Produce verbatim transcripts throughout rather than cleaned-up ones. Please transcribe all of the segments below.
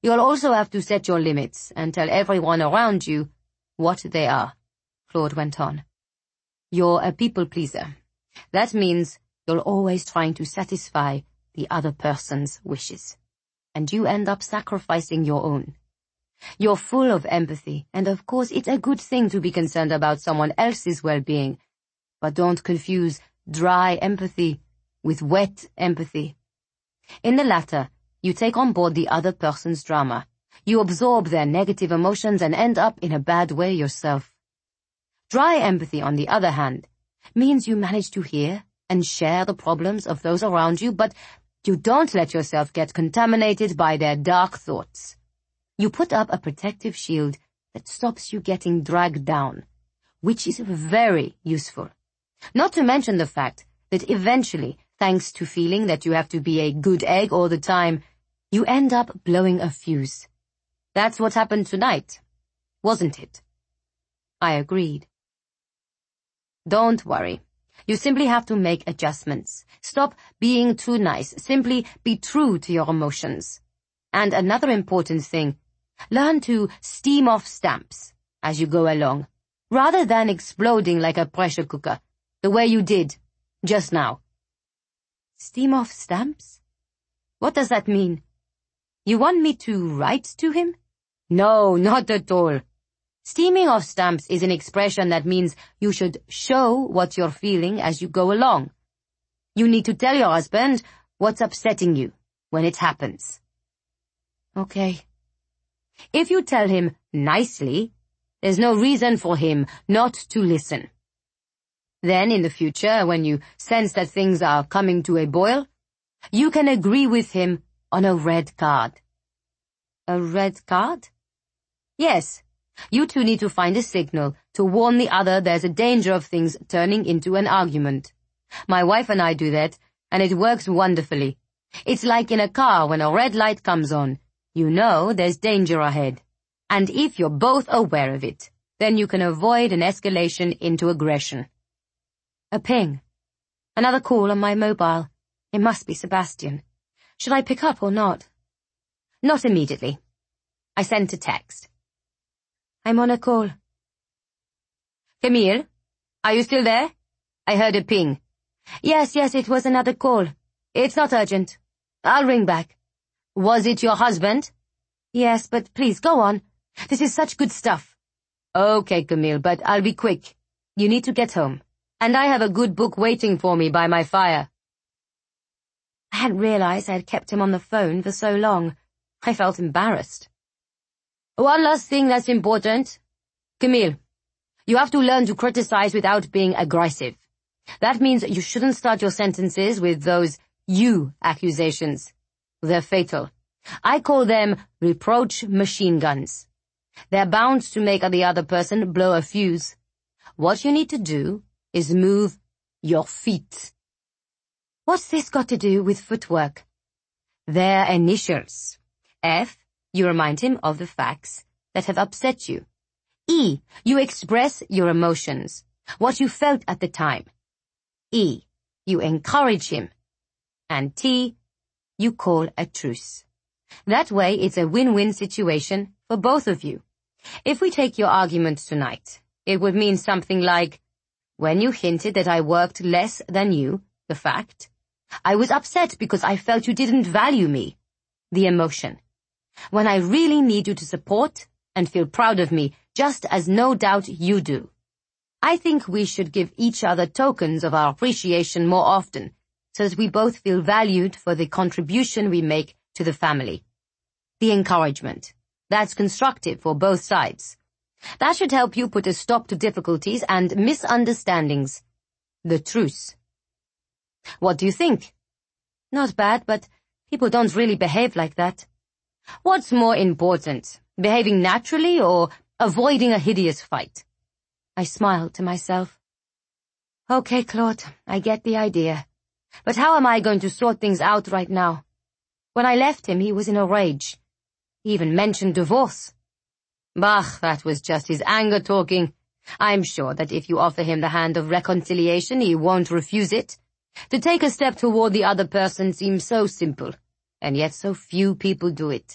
You'll also have to set your limits and tell everyone around you what they are, Claude went on. You're a people pleaser. That means you're always trying to satisfy the other person's wishes, and you end up sacrificing your own. You're full of empathy, and of course it's a good thing to be concerned about someone else's well-being, but don't confuse dry empathy with wet empathy. In the latter, you take on board the other person's drama. You absorb their negative emotions and end up in a bad way yourself. Dry empathy, on the other hand, means you manage to hear and share the problems of those around you, but you don't let yourself get contaminated by their dark thoughts. You put up a protective shield that stops you getting dragged down, which is very useful. Not to mention the fact that eventually, thanks to feeling that you have to be a good egg all the time, you end up blowing a fuse. That's what happened tonight, wasn't it? I agreed. Don't worry. You simply have to make adjustments. Stop being too nice. Simply be true to your emotions. And another important thing, learn to steam off stamps as you go along, rather than exploding like a pressure cooker, the way you did just now. Steam off stamps? What does that mean? You want me to write to him? No, not at all. Steaming off stamps is an expression that means you should show what you're feeling as you go along. You need to tell your husband what's upsetting you when it happens. Okay. If you tell him nicely, there's no reason for him not to listen. Then in the future, when you sense that things are coming to a boil, you can agree with him on a red card. A red card? Yes. You two need to find a signal to warn the other there's a danger of things turning into an argument. My wife and I do that, and it works wonderfully. It's like in a car when a red light comes on. You know there's danger ahead. And if you're both aware of it, then you can avoid an escalation into aggression. A ping. Another call on my mobile. It must be Sebastian. Should I pick up or not? Not immediately. I sent a text. I'm on a call. Camille, are you still there? I heard a ping. Yes, yes, it was another call. It's not urgent. I'll ring back. Was it your husband? Yes, but please, go on. This is such good stuff. Okay, Camille, but I'll be quick. You need to get home. And I have a good book waiting for me by my fire. I hadn't realized I had kept him on the phone for so long. I felt embarrassed. One last thing that's important. Camille, you have to learn to criticize without being aggressive. That means you shouldn't start your sentences with those you accusations. They're fatal. I call them reproach machine guns. They're bound to make the other person blow a fuse. What you need to do is move your feet. What's this got to do with footwork? Their initials. F, you remind him of the facts that have upset you. E, you express your emotions, what you felt at the time. E, you encourage him. And T, you call a truce. That way it's a win-win situation for both of you. If we take your argument tonight, it would mean something like, when you hinted that I worked less than you, the fact, I was upset because I felt you didn't value me, the emotion. When I really need you to support and feel proud of me, just as no doubt you do. I think we should give each other tokens of our appreciation more often, so that we both feel valued for the contribution we make to the family. The encouragement. That's constructive for both sides. That should help you put a stop to difficulties and misunderstandings. The truce. What do you think? Not bad, but people don't really behave like that. What's more important, behaving naturally or avoiding a hideous fight? I smiled to myself. Okay, Claude, I get the idea. But how am I going to sort things out right now? When I left him, he was in a rage. He even mentioned divorce. Bah, that was just his anger talking. I'm sure that if you offer him the hand of reconciliation, he won't refuse it. To take a step toward the other person seems so simple, and yet so few people do it.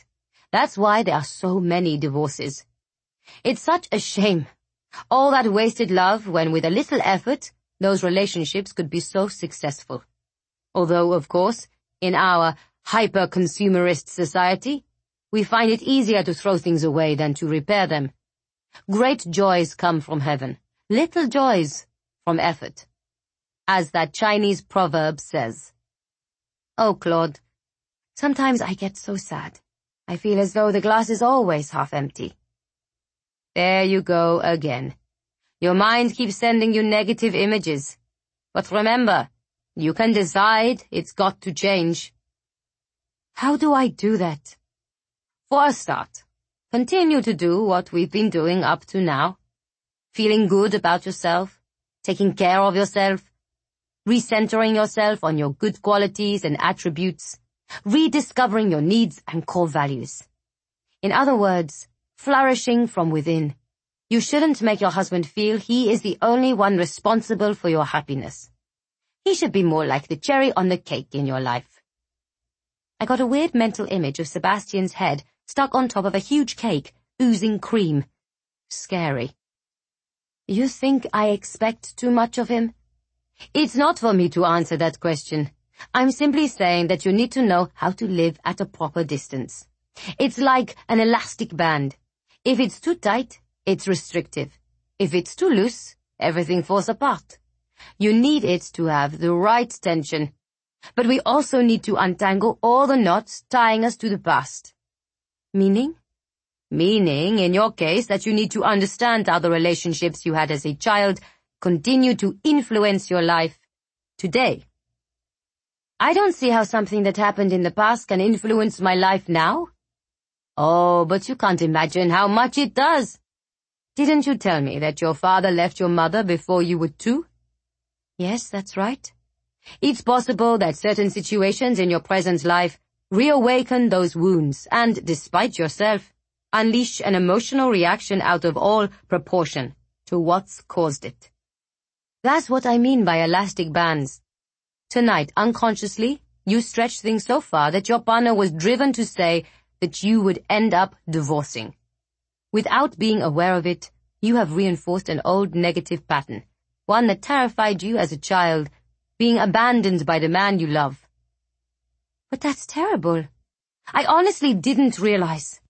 That's why there are so many divorces. It's such a shame. All that wasted love when with a little effort, those relationships could be so successful. Although, of course, in our hyper-consumerist society, we find it easier to throw things away than to repair them. Great joys come from heaven, little joys from effort. As that Chinese proverb says. Oh, Claude, sometimes I get so sad. I feel as though the glass is always half empty. There you go again. Your mind keeps sending you negative images. But remember, you can decide it's got to change. How do I do that? For a start, continue to do what we've been doing up to now. Feeling good about yourself, taking care of yourself, recentering yourself on your good qualities and attributes, rediscovering your needs and core values. In other words, flourishing from within. You shouldn't make your husband feel he is the only one responsible for your happiness. He should be more like the cherry on the cake in your life. I got a weird mental image of Sebastian's head stuck on top of a huge cake, oozing cream. Scary. You think I expect too much of him? It's not for me to answer that question. I'm simply saying that you need to know how to live at a proper distance. It's like an elastic band. If it's too tight, it's restrictive. If it's too loose, everything falls apart. You need it to have the right tension. But we also need to untangle all the knots tying us to the past. Meaning? Meaning, in your case, that you need to understand how the relationships you had as a child continue to influence your life today. I don't see how something that happened in the past can influence my life now. Oh, but you can't imagine how much it does. Didn't you tell me that your father left your mother before you were two? Yes, that's right. It's possible that certain situations in your present life reawaken those wounds and, despite yourself, unleash an emotional reaction out of all proportion to what's caused it. That's what I mean by elastic bands. Tonight, unconsciously, you stretched things so far that your partner was driven to say that you would end up divorcing. Without being aware of it, you have reinforced an old negative pattern, one that terrified you as a child, being abandoned by the man you love. But that's terrible. I honestly didn't realize.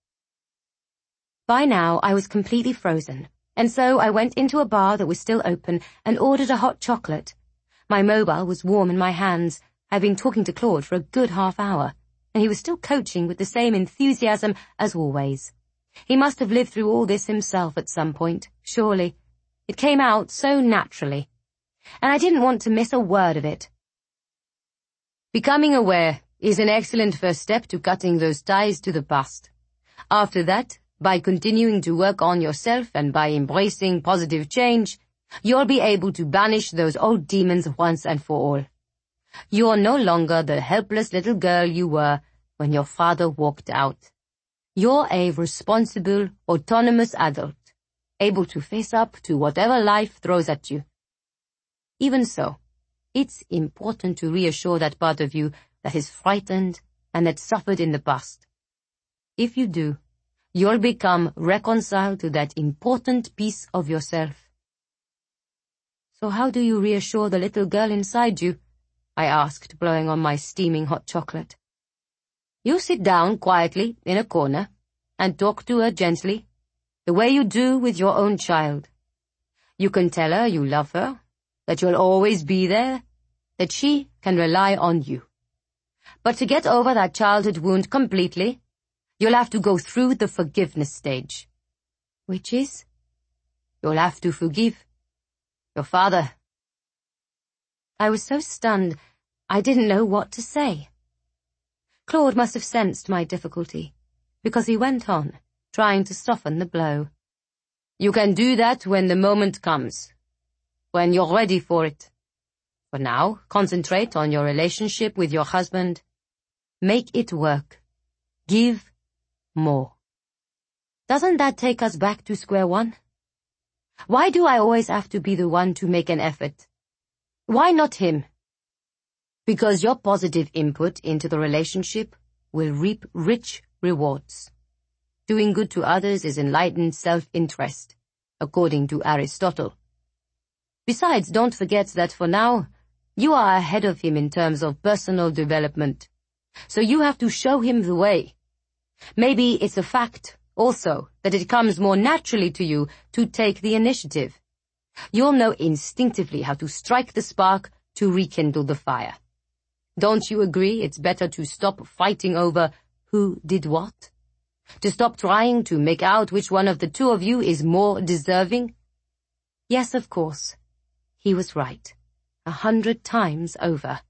By now, I was completely frozen, and so I went into a bar that was still open and ordered a hot chocolate. My mobile was warm in my hands. I'd been talking to Claude for a good half hour, and he was still coaching with the same enthusiasm as always. He must have lived through all this himself at some point, surely. It came out so naturally, and I didn't want to miss a word of it. Becoming aware is an excellent first step to cutting those ties to the past. After that, by continuing to work on yourself and by embracing positive change, you'll be able to banish those old demons once and for all. You're no longer the helpless little girl you were when your father walked out. You're a responsible, autonomous adult, able to face up to whatever life throws at you. Even so, it's important to reassure that part of you that is frightened and that suffered in the past. If you do, you'll become reconciled to that important piece of yourself. So how do you reassure the little girl inside you? I asked, blowing on my steaming hot chocolate. You sit down quietly in a corner and talk to her gently, the way you do with your own child. You can tell her you love her, that you'll always be there, that she can rely on you. But to get over that childhood wound completely, you'll have to go through the forgiveness stage. Which is? You'll have to forgive your father. I was so stunned, I didn't know what to say. Claude must have sensed my difficulty, because he went on, trying to soften the blow. You can do that when the moment comes, when you're ready for it. For now, concentrate on your relationship with your husband. Make it work. Give more. Doesn't that take us back to square one? Why do I always have to be the one to make an effort? Why not him? Because your positive input into the relationship will reap rich rewards. Doing good to others is enlightened self-interest, according to Aristotle. Besides, don't forget that for now, you are ahead of him in terms of personal development. So you have to show him the way. Maybe it's a fact, also, that it comes more naturally to you to take the initiative. You'll know instinctively how to strike the spark to rekindle the fire. Don't you agree it's better to stop fighting over who did what? To stop trying to make out which one of the two of you is more deserving? Yes, of course. He was right. A hundred times over.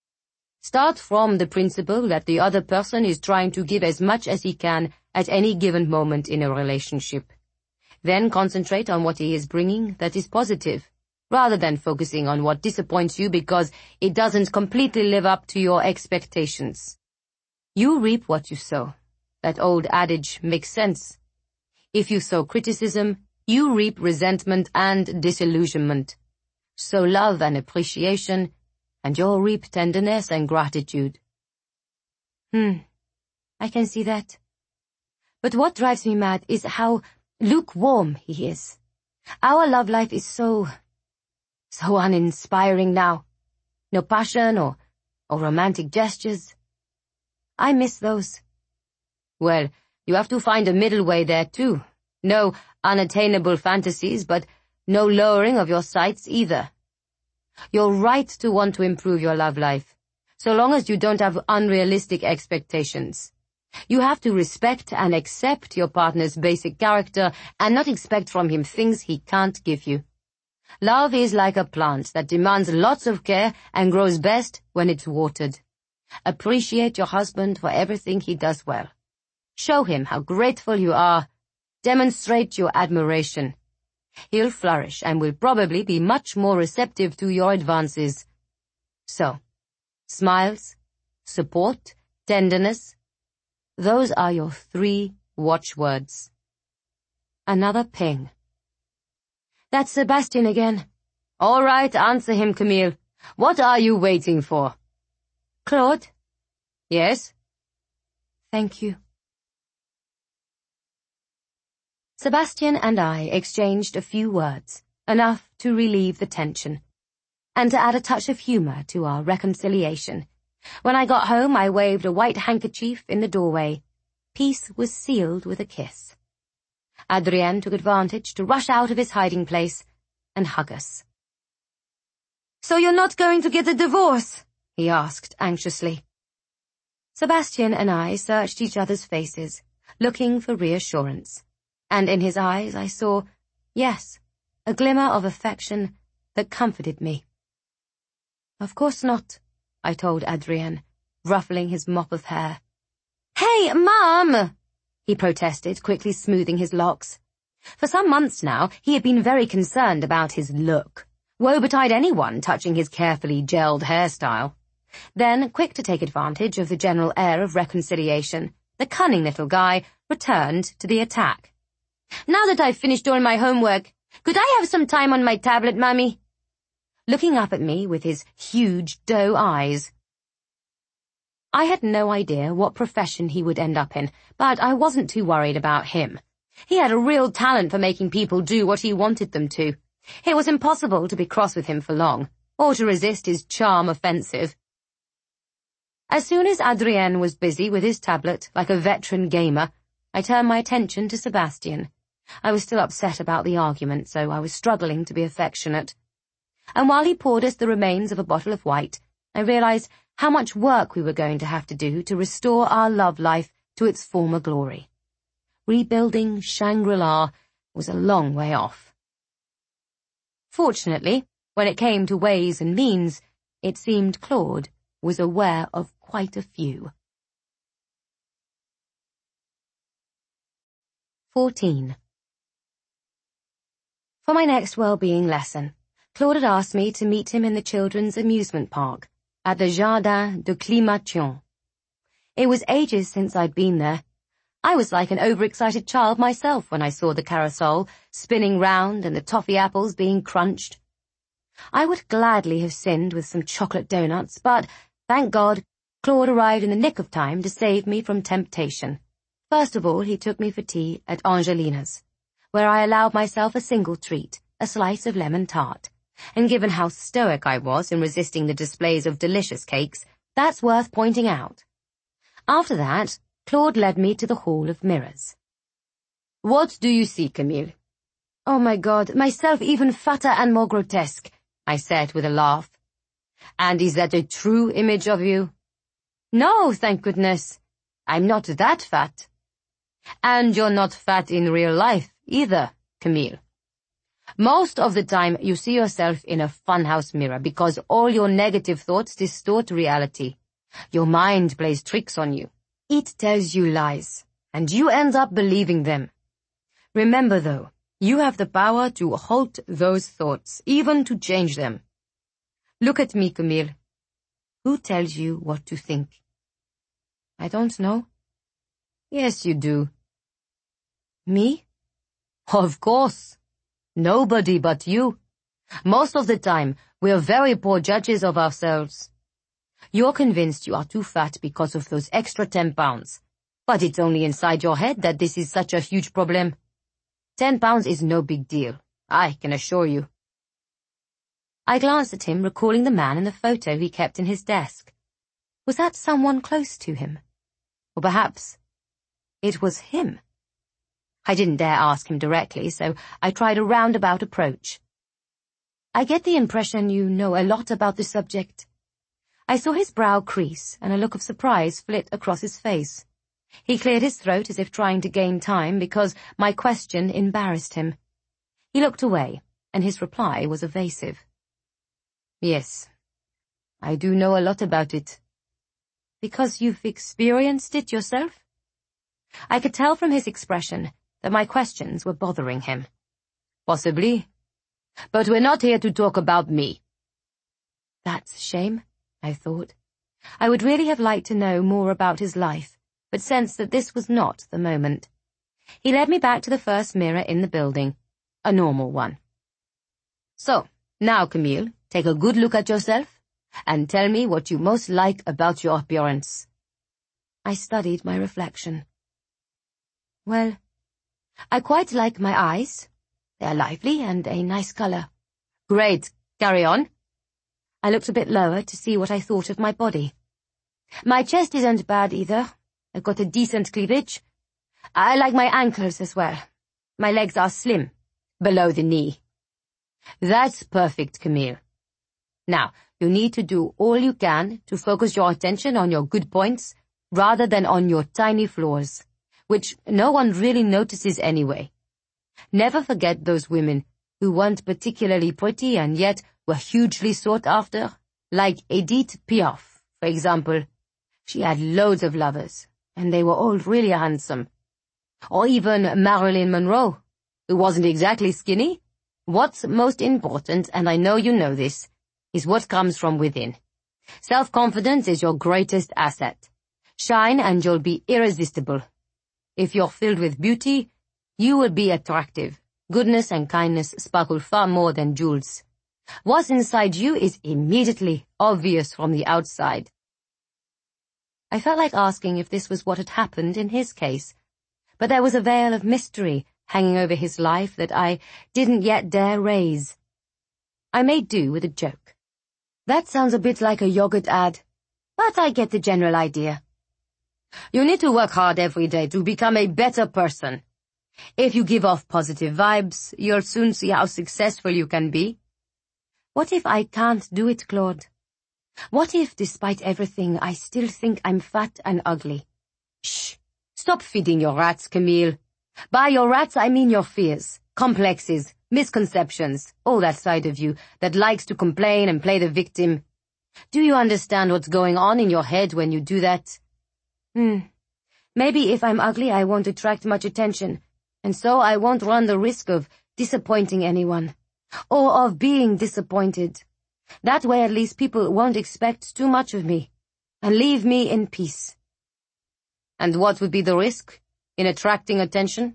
Start from the principle that the other person is trying to give as much as he can at any given moment in a relationship. Then concentrate on what he is bringing that is positive, rather than focusing on what disappoints you because it doesn't completely live up to your expectations. You reap what you sow. That old adage makes sense. If you sow criticism, you reap resentment and disillusionment. Sow love and appreciation, and you'll reap tenderness and gratitude. Hmm, I can see that. But what drives me mad is how lukewarm he is. Our love life is so, so uninspiring now. No passion or, or romantic gestures. I miss those. Well, you have to find a middle way there too. No unattainable fantasies, but no lowering of your sights either. You're right to want to improve your love life, so long as you don't have unrealistic expectations. You have to respect and accept your partner's basic character and not expect from him things he can't give you. Love is like a plant that demands lots of care and grows best when it's watered. Appreciate your husband for everything he does well. Show him how grateful you are. Demonstrate your admiration. He'll flourish and will probably be much more receptive to your advances. So, smiles, support, tenderness, those are your three watchwords. Another ping. That's Sebastian again. All right, answer him, Camille. What are you waiting for? Claude? Yes? Thank you. Sebastian and I exchanged a few words, enough to relieve the tension, and to add a touch of humor to our reconciliation. When I got home, I waved a white handkerchief in the doorway. Peace was sealed with a kiss. Adrien took advantage to rush out of his hiding place and hug us. So you're not going to get a divorce? He asked anxiously. Sebastian and I searched each other's faces, looking for reassurance. And in his eyes I saw, yes, a glimmer of affection that comforted me. Of course not, I told Adrien, ruffling his mop of hair. Hey, Mum! He protested, quickly smoothing his locks. For some months now, he had been very concerned about his look. Woe betide anyone touching his carefully gelled hairstyle. Then, quick to take advantage of the general air of reconciliation, the cunning little guy returned to the attack. Now that I've finished all my homework, could I have some time on my tablet, Mummy? Looking up at me with his huge doe eyes. I had no idea what profession he would end up in, but I wasn't too worried about him. He had a real talent for making people do what he wanted them to. It was impossible to be cross with him for long, or to resist his charm offensive. As soon as Adrien was busy with his tablet, like a veteran gamer, I turned my attention to Sebastian. I was still upset about the argument, so I was struggling to be affectionate. And while he poured us the remains of a bottle of white, I realized how much work we were going to have to do to restore our love life to its former glory. Rebuilding Shangri-La was a long way off. Fortunately, when it came to ways and means, it seemed Claude was aware of quite a few. fourteen. For my next well-being lesson, Claude had asked me to meet him in the children's amusement park, at the Jardin de Climation. It was ages since I'd been there. I was like an overexcited child myself when I saw the carousel spinning round and the toffee apples being crunched. I would gladly have sinned with some chocolate donuts, but, thank God, Claude arrived in the nick of time to save me from temptation. First of all, he took me for tea at Angelina's, where I allowed myself a single treat, a slice of lemon tart. And given how stoic I was in resisting the displays of delicious cakes, that's worth pointing out. After that, Claude led me to the Hall of Mirrors. "What do you see, Camille?" "Oh my God, myself even fatter and more grotesque," I said with a laugh. "And is that a true image of you?" "No, thank goodness. I'm not that fat." "And you're not fat in real life, either, Camille. Most of the time you see yourself in a funhouse mirror because all your negative thoughts distort reality. Your mind plays tricks on you. It tells you lies, and you end up believing them. Remember though, you have the power to halt those thoughts, even to change them. Look at me, Camille. Who tells you what to think?" "I don't know." "Yes, you do." "Me?" "Of course. Nobody but you. Most of the time, we're very poor judges of ourselves. You're convinced you are too fat because of those extra ten pounds. But it's only inside your head that this is such a huge problem. Ten pounds is no big deal, I can assure you." I glanced at him, recalling the man in the photo he kept in his desk. Was that someone close to him? Or perhaps it was him? I didn't dare ask him directly, so I tried a roundabout approach. "I get the impression you know a lot about the subject." I saw his brow crease and a look of surprise flit across his face. He cleared his throat as if trying to gain time because my question embarrassed him. He looked away, and his reply was evasive. "Yes, I do know a lot about it." "Because you've experienced it yourself?" I could tell from his expression that my questions were bothering him. "Possibly. But we're not here to talk about me." That's a shame, I thought. I would really have liked to know more about his life, but sensed that this was not the moment. He led me back to the first mirror in the building, a normal one. "So, now, Camille, take a good look at yourself, and tell me what you most like about your appearance." I studied my reflection. "Well, I quite like my eyes. They're lively and a nice color." "Great. Carry on." I looked a bit lower to see what I thought of my body. "My chest isn't bad either. I've got a decent cleavage. I like my ankles as well. My legs are slim, below the knee." "That's perfect, Camille. Now, you need to do all you can to focus your attention on your good points rather than on your tiny flaws, which no one really notices anyway. Never forget those women who weren't particularly pretty and yet were hugely sought after, like Edith Piaf, for example. She had loads of lovers, and they were all really handsome. Or even Marilyn Monroe, who wasn't exactly skinny. What's most important, and I know you know this, is what comes from within. Self-confidence is your greatest asset. Shine and you'll be irresistible. If you're filled with beauty, you will be attractive. Goodness and kindness sparkle far more than jewels. What's inside you is immediately obvious from the outside. I felt like asking if this was what had happened in his case, but there was a veil of mystery hanging over his life that I didn't yet dare raise. I made do with a joke. "That sounds a bit like a yogurt ad, but I get the general idea." "You need to work hard every day to become a better person. If you give off positive vibes, you'll soon see how successful you can be." "What if I can't do it, Claude? What if, despite everything, I still think I'm fat and ugly?" "Shh! Stop feeding your rats, Camille. By your rats, I mean your fears, complexes, misconceptions, all that side of you that likes to complain and play the victim. Do you understand what's going on in your head when you do that?" Hmm. Maybe if I'm ugly I won't attract much attention, and so I won't run the risk of disappointing anyone, or of being disappointed. That way at least people won't expect too much of me, and leave me in peace. And what would be the risk in attracting attention?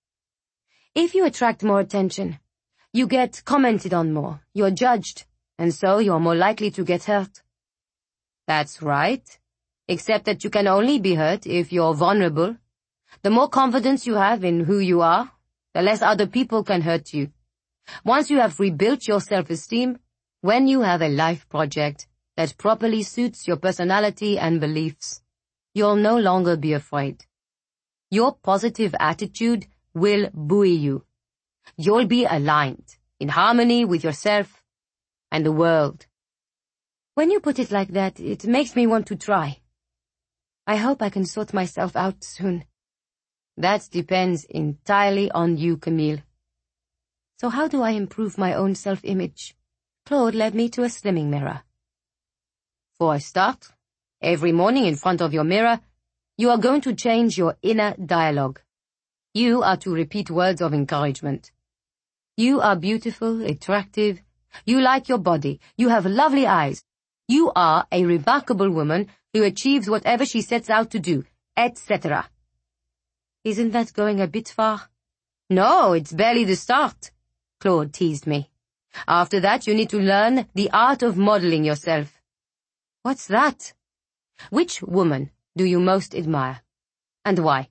If you attract more attention, you get commented on more, you're judged, and so you're more likely to get hurt. That's right. Except that you can only be hurt if you're vulnerable. The more confidence you have in who you are, the less other people can hurt you. Once you have rebuilt your self-esteem, when you have a life project that properly suits your personality and beliefs, you'll no longer be afraid. Your positive attitude will buoy you. You'll be aligned, in harmony with yourself and the world. When you put it like that, it makes me want to try. I hope I can sort myself out soon. That depends entirely on you, Camille. So how do I improve my own self-image? Claude led me to a slimming mirror. For a start, every morning in front of your mirror, you are going to change your inner dialogue. You are to repeat words of encouragement. You are beautiful, attractive. You like your body. You have lovely eyes. You are a remarkable woman who achieves whatever she sets out to do, et cetera. Isn't that going a bit far? No, it's barely the start, Claude teased me. After that, you need to learn the art of modeling yourself. What's that? Which woman do you most admire? And why?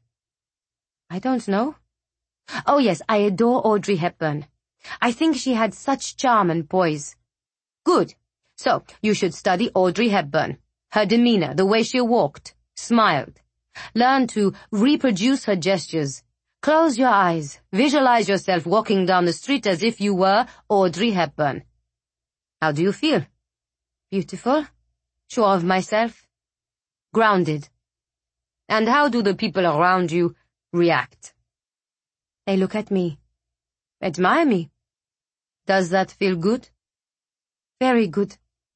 I don't know. Oh yes, I adore Audrey Hepburn. I think she had such charm and poise. Good. So, you should study Audrey Hepburn. Her demeanor, the way she walked, smiled. Learn to reproduce her gestures. Close your eyes. Visualize yourself walking down the street as if you were Audrey Hepburn. How do you feel? Beautiful? Sure of myself? Grounded? And how do the people around you react? They look at me. Admire me. Does that feel good? Very good.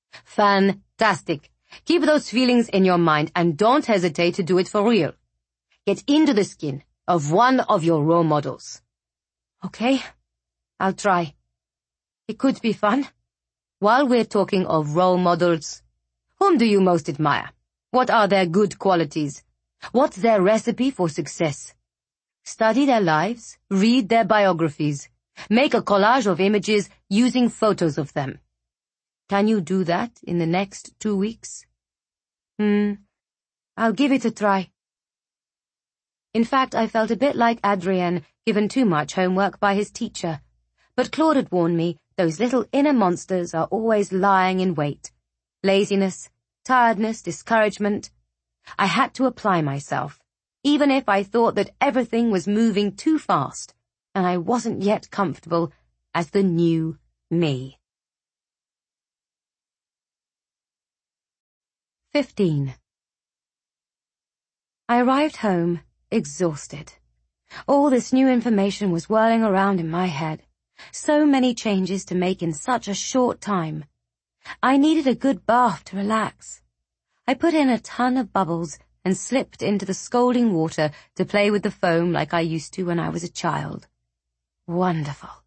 Fantastic. Keep those feelings in your mind and don't hesitate to do it for real. Get into the skin of one of your role models. Okay, I'll try. It could be fun. While we're talking of role models, whom do you most admire? What are their good qualities? What's their recipe for success? Study their lives, read their biographies, make a collage of images using photos of them. Can you do that in the next two weeks? Hmm, I'll give it a try. In fact, I felt a bit like Adrien, given too much homework by his teacher. But Claude had warned me those little inner monsters are always lying in wait. Laziness, tiredness, discouragement. I had to apply myself, even if I thought that everything was moving too fast, and I wasn't yet comfortable as the new me. Fifteen. I arrived home, exhausted. All this new information was whirling around in my head. So many changes to make in such a short time. I needed a good bath to relax. I put in a ton of bubbles and slipped into the scalding water to play with the foam like I used to when I was a child. Wonderful.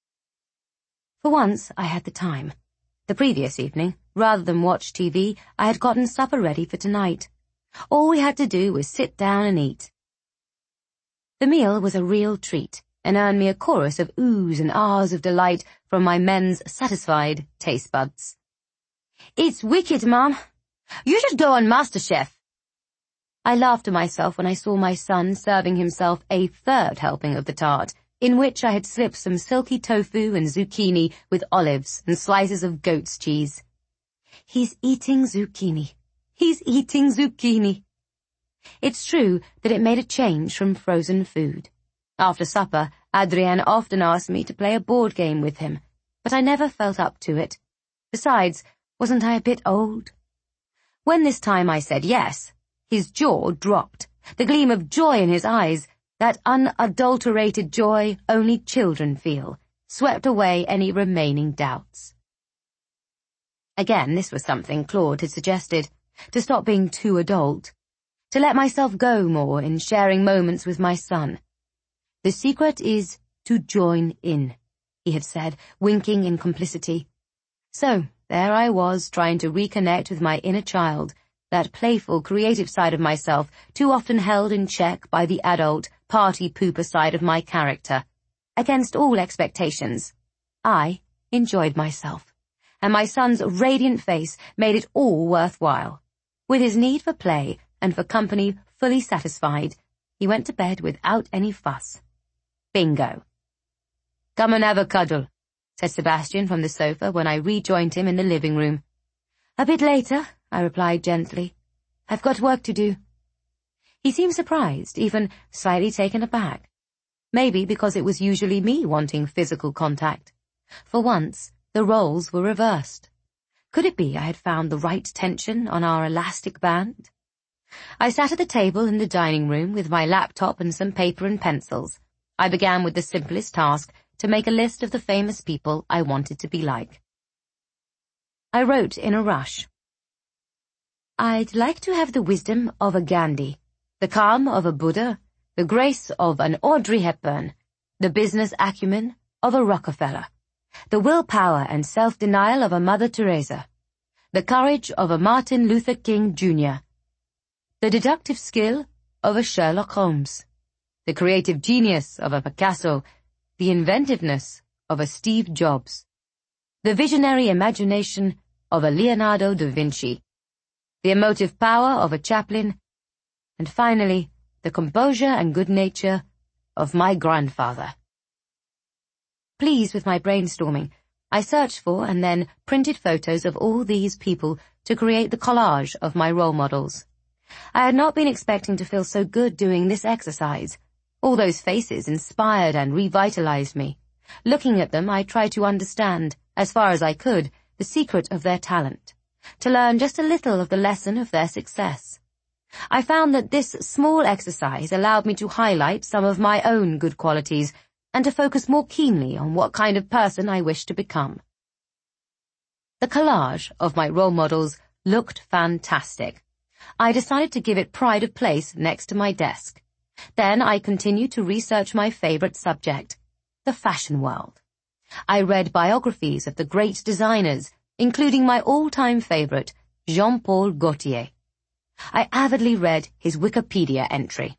For once, I had the time. The previous evening, rather than watch T V, I had gotten supper ready for tonight. All we had to do was sit down and eat. The meal was a real treat and earned me a chorus of oohs and ahs of delight from my men's satisfied taste buds. It's wicked, Mom. You should go on MasterChef. I laughed to myself when I saw my son serving himself a third helping of the tart, in which I had slipped some silky tofu and zucchini with olives and slices of goat's cheese. He's eating zucchini. He's eating zucchini. It's true that it made a change from frozen food. After supper, Adrien often asked me to play a board game with him, but I never felt up to it. Besides, wasn't I a bit old? When this time I said yes, his jaw dropped, the gleam of joy in his eyes, that unadulterated joy only children feel, swept away any remaining doubts. Again, this was something Claude had suggested, to stop being too adult, to let myself go more in sharing moments with my son. The secret is to join in, he had said, winking in complicity. So, there I was, trying to reconnect with my inner child, that playful, creative side of myself, too often held in check by the adult, party-pooper side of my character. Against all expectations, I enjoyed myself, and my son's radiant face made it all worthwhile. With his need for play and for company fully satisfied, he went to bed without any fuss. Bingo. "Come and have a cuddle," said Sebastian from the sofa when I rejoined him in the living room. "A bit later," I replied gently. "I've got work to do." He seemed surprised, even slightly taken aback. Maybe because it was usually me wanting physical contact. For once, the roles were reversed. Could it be I had found the right tension on our elastic band? I sat at the table in the dining room with my laptop and some paper and pencils. I began with the simplest task, to make a list of the famous people I wanted to be like. I wrote in a rush. I'd like to have the wisdom of a Gandhi, the calm of a Buddha, the grace of an Audrey Hepburn, the business acumen of a Rockefeller, the willpower and self-denial of a Mother Teresa, the courage of a Martin Luther King Junior, the deductive skill of a Sherlock Holmes, the creative genius of a Picasso, the inventiveness of a Steve Jobs, the visionary imagination of a Leonardo da Vinci, the emotive power of a Chaplin, and finally, the composure and good nature of my grandfather. Pleased with my brainstorming, I searched for and then printed photos of all these people to create the collage of my role models. I had not been expecting to feel so good doing this exercise. All those faces inspired and revitalized me. Looking at them, I tried to understand, as far as I could, the secret of their talent, to learn just a little of the lesson of their success. I found that this small exercise allowed me to highlight some of my own good qualities and to focus more keenly on what kind of person I wished to become. The collage of my role models looked fantastic. I decided to give it pride of place next to my desk. Then I continued to research my favorite subject, the fashion world. I read biographies of the great designers, including my all-time favorite, Jean-Paul Gaultier. I avidly read his Wikipedia entry.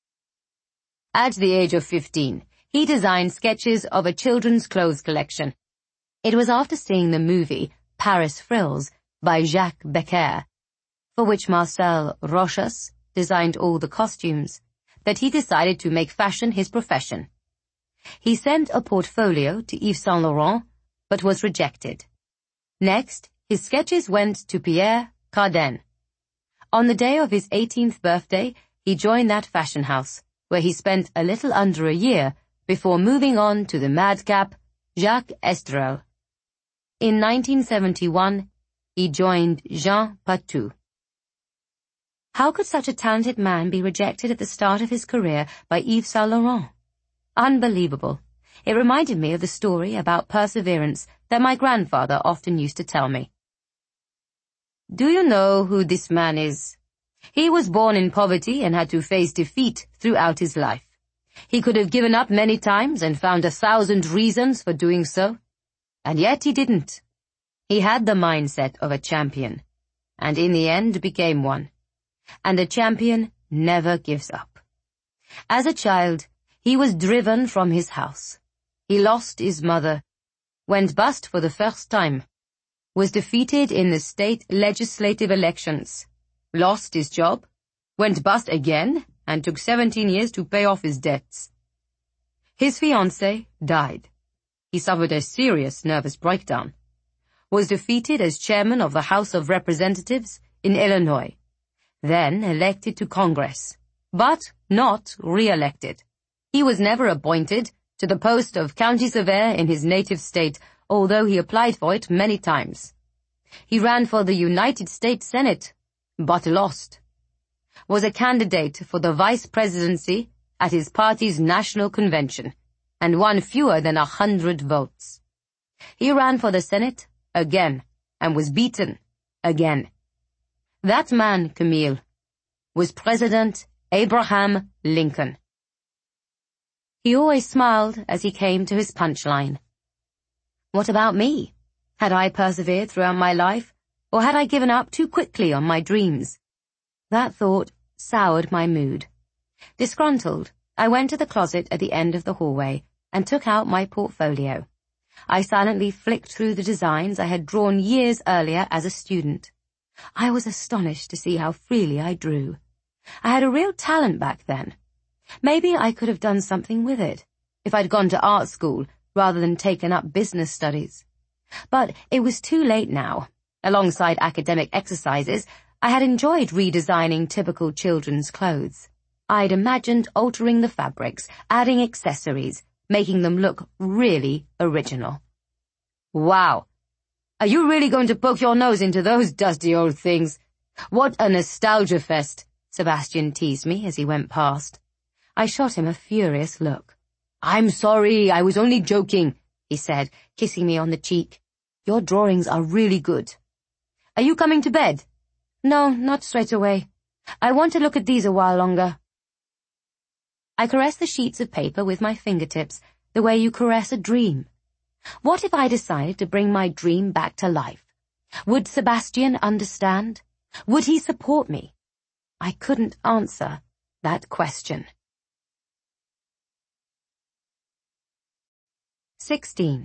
At the age of fifteen, he designed sketches of a children's clothes collection. It was after seeing the movie Paris Frills by Jacques Becker, for which Marcel Rochas designed all the costumes, that he decided to make fashion his profession. He sent a portfolio to Yves Saint Laurent, but was rejected. Next, his sketches went to Pierre Cardin. On the day of his eighteenth birthday, he joined that fashion house, where he spent a little under a year before moving on to the madcap Jacques Estrel. In nineteen seventy-one, he joined Jean Patou. How could such a talented man be rejected at the start of his career by Yves Saint Laurent? Unbelievable. It reminded me of the story about perseverance that my grandfather often used to tell me. Do you know who this man is? He was born in poverty and had to face defeat throughout his life. He could have given up many times and found a thousand reasons for doing so, and yet he didn't. He had the mindset of a champion, and in the end became one. And a champion never gives up. As a child, he was driven from his house. He lost his mother, went bust for the first time, was defeated in the state legislative elections, lost his job, went bust again, and took seventeen years to pay off his debts. His fiancée died. He suffered a serious nervous breakdown, was defeated as chairman of the House of Representatives in Illinois, then elected to Congress, but not re-elected. He was never appointed to the post of county surveyor in his native state, although he applied for it many times. He ran for the United States Senate, but lost. Was a candidate for the vice presidency at his party's national convention, and won fewer than a hundred votes. He ran for the Senate again, and was beaten again. That man, Camille, was President Abraham Lincoln. He always smiled as he came to his punchline. What about me? Had I persevered throughout my life, or had I given up too quickly on my dreams? That thought soured my mood. Disgruntled, I went to the closet at the end of the hallway and took out my portfolio. I silently flicked through the designs I had drawn years earlier as a student. I was astonished to see how freely I drew. I had a real talent back then. Maybe I could have done something with it, if I'd gone to art school rather than taken up business studies. But it was too late now. Alongside academic exercises, I had enjoyed redesigning typical children's clothes. I'd imagined altering the fabrics, adding accessories, making them look really original. Wow! Are you really going to poke your nose into those dusty old things? What a nostalgia fest, Sebastian teased me as he went past. I shot him a furious look. I'm sorry, I was only joking, he said, kissing me on the cheek. Your drawings are really good. Are you coming to bed? No, not straight away. I want to look at these a while longer. I caressed the sheets of paper with my fingertips, the way you caress a dream. What if I decided to bring my dream back to life? Would Sebastian understand? Would he support me? I couldn't answer that question. sixteen.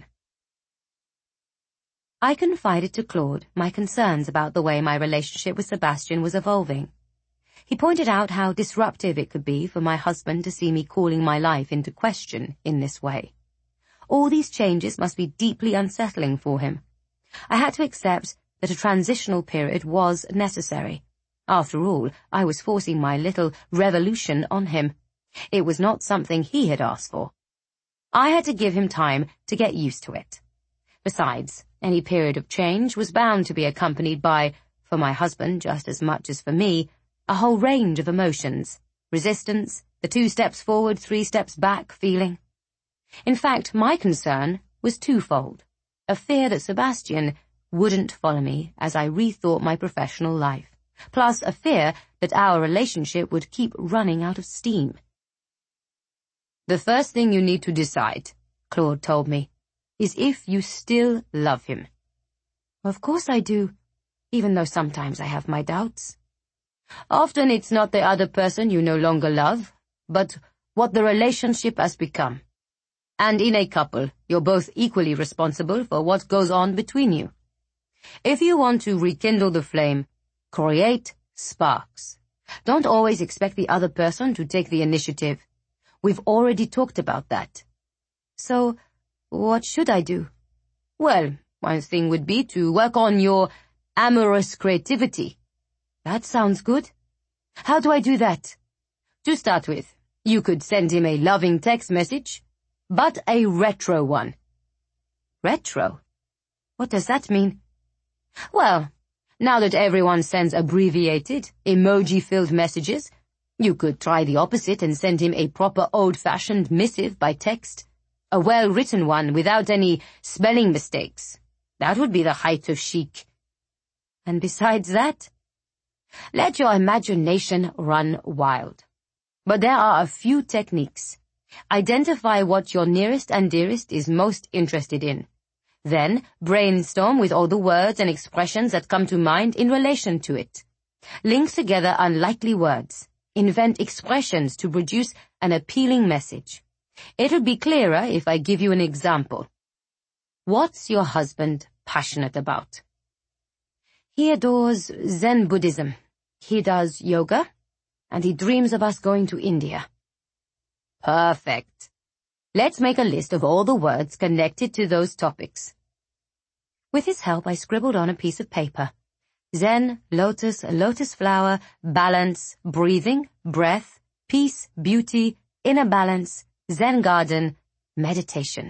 I confided to Claude my concerns about the way my relationship with Sebastian was evolving. He pointed out how disruptive it could be for my husband to see me calling my life into question in this way. All these changes must be deeply unsettling for him. I had to accept that a transitional period was necessary. After all, I was forcing my little revolution on him. It was not something he had asked for. I had to give him time to get used to it. Besides, any period of change was bound to be accompanied by, for my husband just as much as for me, a whole range of emotions, resistance, the two steps forward, three steps back feeling. In fact, my concern was twofold, a fear that Sebastian wouldn't follow me as I rethought my professional life, plus a fear that our relationship would keep running out of steam. The first thing you need to decide, Claude told me, is if you still love him. Of course I do, even though sometimes I have my doubts. Often it's not the other person you no longer love, but what the relationship has become. And in a couple, you're both equally responsible for what goes on between you. If you want to rekindle the flame, create sparks. Don't always expect the other person to take the initiative. We've already talked about that. So, what should I do? Well, one thing would be to work on your amorous creativity. That sounds good. How do I do that? To start with, you could send him a loving text message, but a retro one. Retro? What does that mean? Well, now that everyone sends abbreviated, emoji-filled messages, you could try the opposite and send him a proper old-fashioned missive by text. A well-written one without any spelling mistakes. That would be the height of chic. And besides that, let your imagination run wild. But there are a few techniques. Identify what your nearest and dearest is most interested in. Then brainstorm with all the words and expressions that come to mind in relation to it. Link together unlikely words. Invent expressions to produce an appealing message. It'll be clearer if I give you an example. What's your husband passionate about? He adores Zen Buddhism. He does yoga, and he dreams of us going to India. Perfect. Let's make a list of all the words connected to those topics. With his help, I scribbled on a piece of paper. Zen, lotus, lotus flower, balance, breathing, breath, peace, beauty, inner balance, Zen garden, meditation.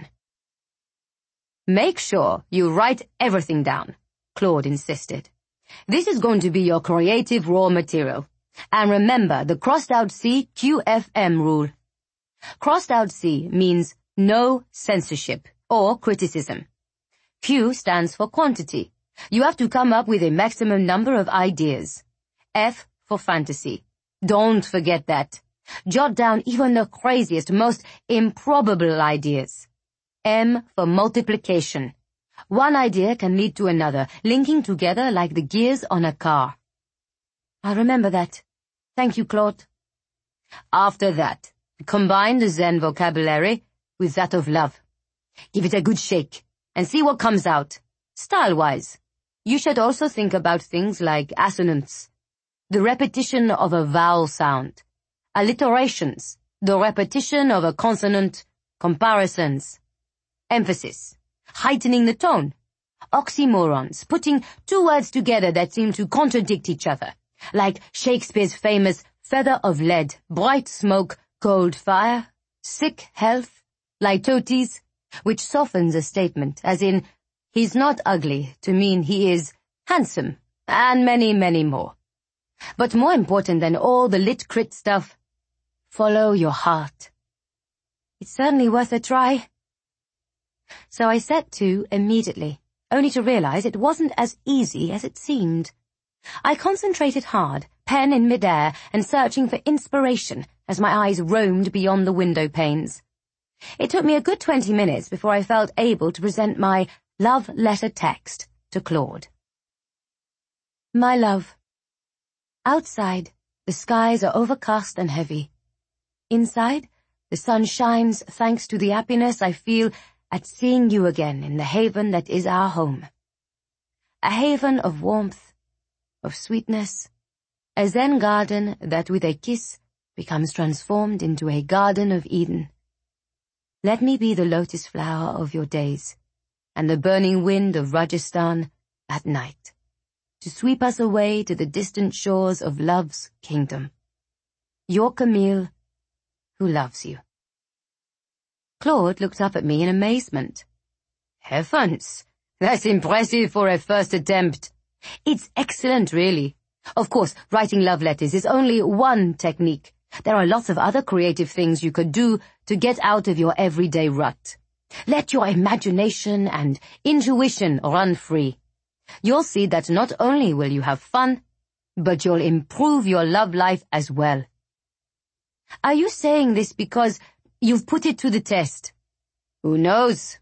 Make sure you write everything down, Claude insisted. This is going to be your creative raw material. And remember the crossed-out C Q F M rule. Crossed-out C means no censorship or criticism. Q stands for quantity. You have to come up with a maximum number of ideas. F for fantasy. Don't forget that. Jot down even the craziest, most improbable ideas. M for multiplication. One idea can lead to another, linking together like the gears on a car. I'll remember that. Thank you, Claude. After that, combine the Zen vocabulary with that of love. Give it a good shake and see what comes out, style-wise. You should also think about things like assonance, the repetition of a vowel sound, alliterations, the repetition of a consonant, comparisons, emphasis, heightening the tone, oxymorons, putting two words together that seem to contradict each other, like Shakespeare's famous feather of lead, bright smoke, cold fire, sick health, litotes, which softens a statement, as in, he's not ugly, to mean he is handsome, and many, many more. But more important than all the lit-crit stuff, follow your heart. It's certainly worth a try. So I set to immediately, only to realize it wasn't as easy as it seemed. I concentrated hard, pen in midair, and searching for inspiration as my eyes roamed beyond the window panes. It took me a good twenty minutes before I felt able to present my love letter text to Claude. My love. Outside, the skies are overcast and heavy. Inside, the sun shines thanks to the happiness I feel at seeing you again in the haven that is our home. A haven of warmth, of sweetness, a Zen garden that with a kiss becomes transformed into a garden of Eden. Let me be the lotus flower of your days, and the burning wind of Rajasthan at night, to sweep us away to the distant shores of love's kingdom. Your Camille, who loves you. Claude looked up at me in amazement. Heavens, that's impressive for a first attempt. It's excellent, really. Of course, writing love letters is only one technique. There are lots of other creative things you could do to get out of your everyday rut. Let your imagination and intuition run free. You'll see that not only will you have fun, but you'll improve your love life as well. Are you saying this because you've put it to the test? Who knows?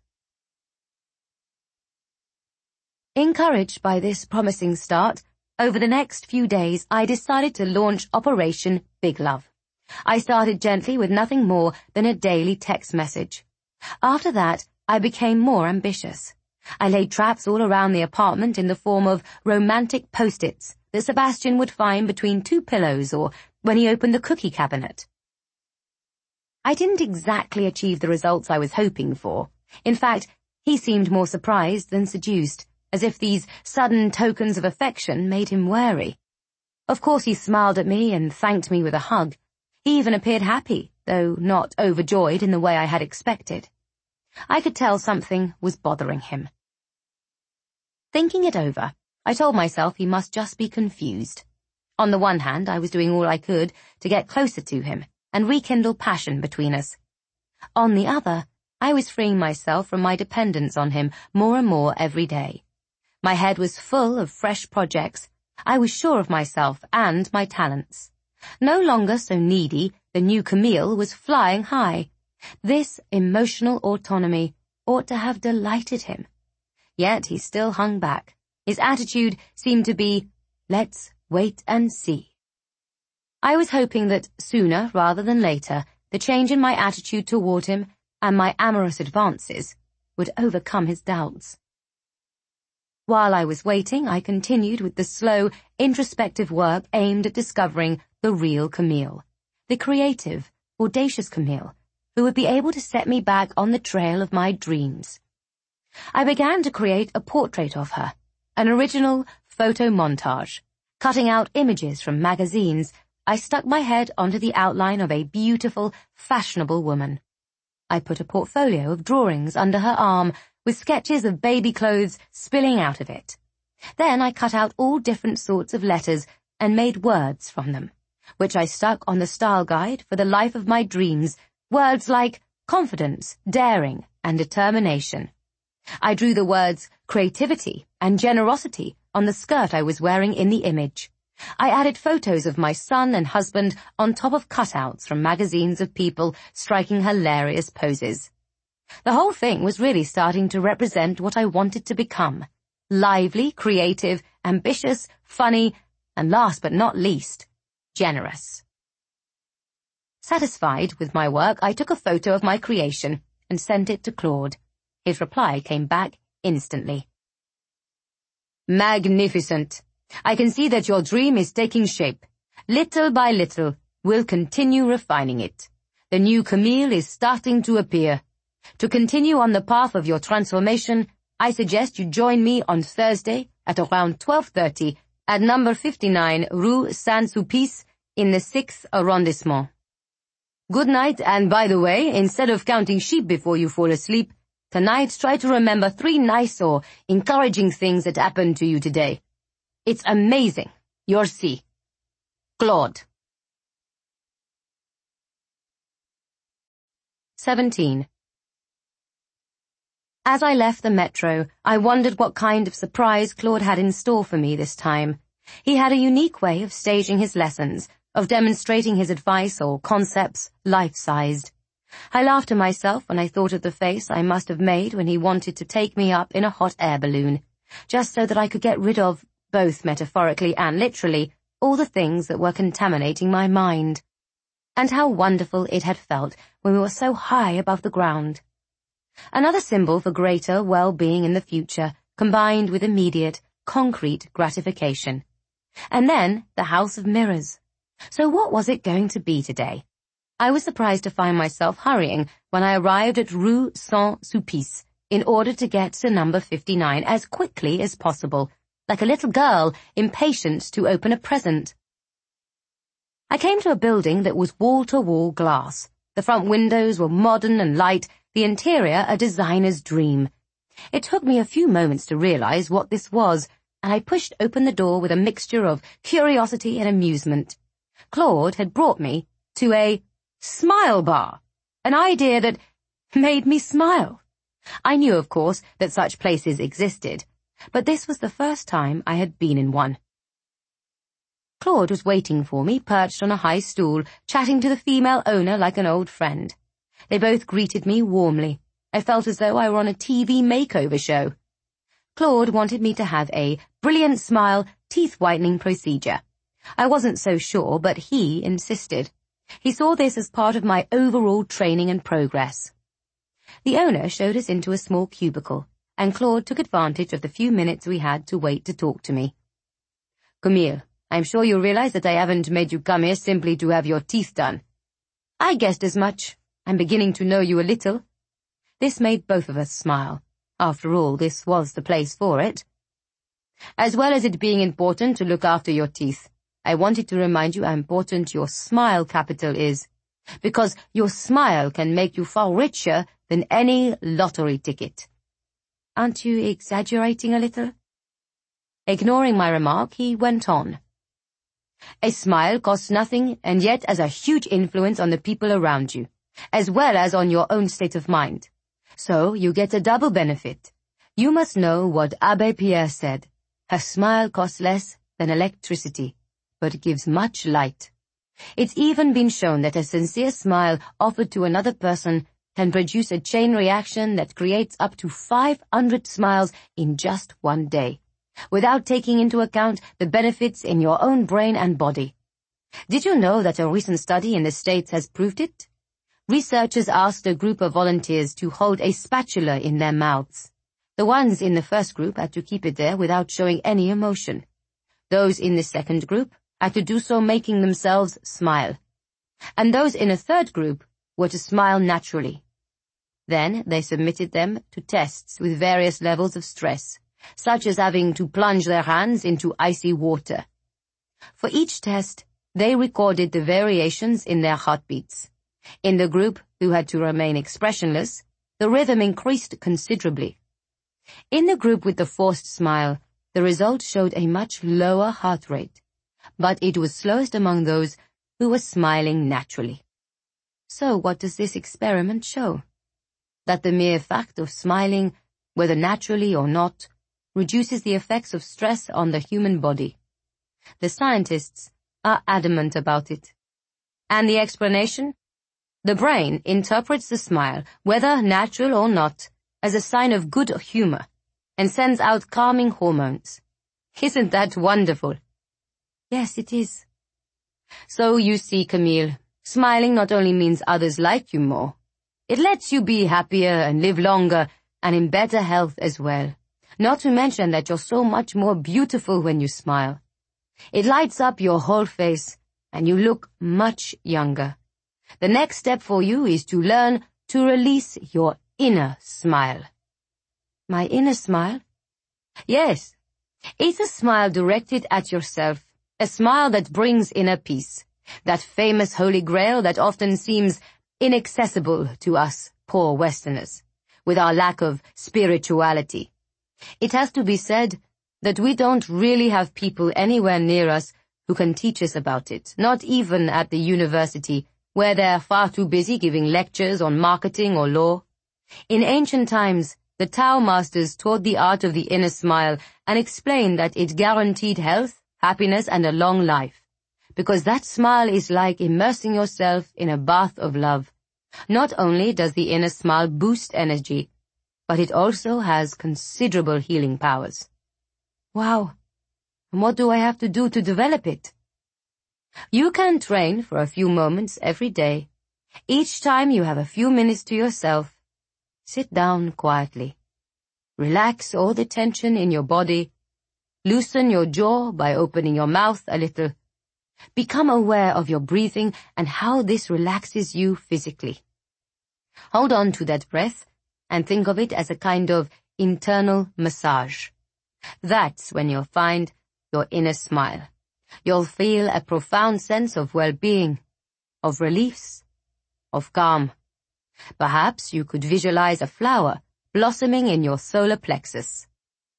Encouraged by this promising start, over the next few days I decided to launch Operation Big Love. I started gently with nothing more than a daily text message. After that, I became more ambitious. I laid traps all around the apartment in the form of romantic post-its that Sebastian would find between two pillows or when he opened the cookie cabinet. I didn't exactly achieve the results I was hoping for. In fact, he seemed more surprised than seduced, as if these sudden tokens of affection made him wary. Of course he smiled at me and thanked me with a hug. He even appeared happy, though not overjoyed in the way I had expected. I could tell something was bothering him. Thinking it over, I told myself he must just be confused. On the one hand, I was doing all I could to get closer to him and rekindle passion between us. On the other, I was freeing myself from my dependence on him more and more every day. My head was full of fresh projects. I was sure of myself and my talents. No longer so needy, the new Camille was flying high. This emotional autonomy ought to have delighted him. Yet he still hung back. His attitude seemed to be, let's wait and see. I was hoping that sooner rather than later, the change in my attitude toward him and my amorous advances would overcome his doubts. While I was waiting, I continued with the slow, introspective work aimed at discovering the real Camille, the creative, audacious Camille, who would be able to set me back on the trail of my dreams. I began to create a portrait of her, an original photo montage. Cutting out images from magazines, I stuck my head onto the outline of a beautiful, fashionable woman. I put a portfolio of drawings under her arm, with sketches of baby clothes spilling out of it. Then I cut out all different sorts of letters and made words from them, which I stuck on the style guide for the life of my dreams, words like confidence, daring, and determination. I drew the words creativity and generosity on the skirt I was wearing in the image. I added photos of my son and husband on top of cutouts from magazines of people striking hilarious poses. The whole thing was really starting to represent what I wanted to become. Lively, creative, ambitious, funny, and last but not least, generous. Satisfied with my work, I took a photo of my creation and sent it to Claude. His reply came back instantly. Magnificent. I can see that your dream is taking shape. Little by little, we'll continue refining it. The new Camille is starting to appear. To continue on the path of your transformation, I suggest you join me on Thursday at around twelve thirty at number fifty-nine Rue Saint-Sulpice in the sixth arrondissement. Good night, and by the way, instead of counting sheep before you fall asleep, tonight try to remember three nice or encouraging things that happened to you today. It's amazing. Your C. Claude. seventeen. As I left the metro, I wondered what kind of surprise Claude had in store for me this time. He had a unique way of staging his lessons, of demonstrating his advice or concepts life-sized. I laughed to myself when I thought of the face I must have made when he wanted to take me up in a hot air balloon, just so that I could get rid of, both metaphorically and literally, all the things that were contaminating my mind. And how wonderful it had felt when we were so high above the ground. Another symbol for greater well-being in the future, combined with immediate, concrete gratification. And then the House of Mirrors. So what was it going to be today? I was surprised to find myself hurrying when I arrived at Rue Saint-Sulpice in order to get to number fifty-nine as quickly as possible, like a little girl impatient to open a present. I came to a building that was wall-to-wall glass. The front windows were modern and light, the interior a designer's dream. It took me a few moments to realize what this was, and I pushed open the door with a mixture of curiosity and amusement. Claude had brought me to a smile bar, an idea that made me smile. I knew, of course, that such places existed, but this was the first time I had been in one. Claude was waiting for me, perched on a high stool, chatting to the female owner like an old friend. They both greeted me warmly. I felt as though I were on a T V makeover show. Claude wanted me to have a brilliant smile, teeth-whitening procedure. I wasn't so sure, but he insisted. He saw this as part of my overall training and progress. The owner showed us into a small cubicle, and Claude took advantage of the few minutes we had to wait to talk to me. Camille, I'm sure you realize that I haven't made you come here simply to have your teeth done. I guessed as much. I'm beginning to know you a little. This made both of us smile. After all, this was the place for it. As well as it being important to look after your teeth, I wanted to remind you how important your smile capital is, because your smile can make you far richer than any lottery ticket. Aren't you exaggerating a little? Ignoring my remark, he went on. A smile costs nothing and yet has a huge influence on the people around you, as well as on your own state of mind. So you get a double benefit. You must know what Abbé Pierre said. A smile costs less than electricity, but it gives much light. It's even been shown that a sincere smile offered to another person can produce a chain reaction that creates up to five hundred smiles in just one day, without taking into account the benefits in your own brain and body. Did you know that a recent study in the States has proved it? Researchers asked a group of volunteers to hold a spatula in their mouths. The ones in the first group had to keep it there without showing any emotion. Those in the second group had to do so making themselves smile. And those in a third group were to smile naturally. Then they submitted them to tests with various levels of stress, such as having to plunge their hands into icy water. For each test, they recorded the variations in their heartbeats. In the group who had to remain expressionless, the rhythm increased considerably. In the group with the forced smile, the result showed a much lower heart rate, but it was slowest among those who were smiling naturally. So what does this experiment show? That the mere fact of smiling, whether naturally or not, reduces the effects of stress on the human body. The scientists are adamant about it. And the explanation? The brain interprets the smile, whether natural or not, as a sign of good humor, and sends out calming hormones. Isn't that wonderful? Yes, it is. So you see, Camille, smiling not only means others like you more, it lets you be happier and live longer and in better health as well. Not to mention that you're so much more beautiful when you smile. It lights up your whole face, and you look much younger. The next step for you is to learn to release your inner smile. My inner smile? Yes. It's a smile directed at yourself, a smile that brings inner peace, that famous holy grail that often seems inaccessible to us poor Westerners, with our lack of spirituality. It has to be said that we don't really have people anywhere near us who can teach us about it, not even at the university, where they're far too busy giving lectures on marketing or law. In ancient times, the Tao masters taught the art of the inner smile and explained that it guaranteed health, happiness, and a long life, because that smile is like immersing yourself in a bath of love. Not only does the inner smile boost energy, but it also has considerable healing powers. Wow! And what do I have to do to develop it? You can train for a few moments every day. Each time you have a few minutes to yourself, sit down quietly. Relax all the tension in your body. Loosen your jaw by opening your mouth a little. Become aware of your breathing and how this relaxes you physically. Hold on to that breath and think of it as a kind of internal massage. That's when you'll find your inner smile. You'll feel a profound sense of well-being, of release, of calm. Perhaps you could visualize a flower blossoming in your solar plexus.